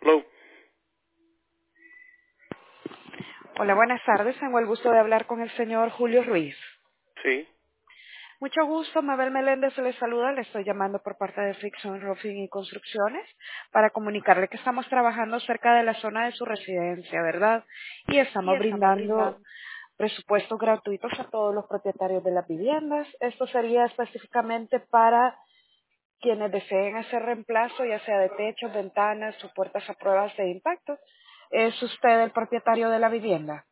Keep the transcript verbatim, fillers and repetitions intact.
Hello. Hola, buenas tardes. Tengo el gusto de hablar con el señor Julio Ruiz. Sí. Mucho gusto, Mabel Meléndez se le saluda. Le estoy llamando por parte de Friction Roofing y Construcciones para comunicarle que estamos trabajando cerca de la zona de su residencia, ¿verdad? Y estamos brindando presupuestos gratuitos a todos los propietarios de las viviendas. Esto sería específicamente para quienes deseen hacer reemplazo, ya sea de techos, ventanas o puertas a pruebas de impacto. ¿Es usted el propietario de la vivienda?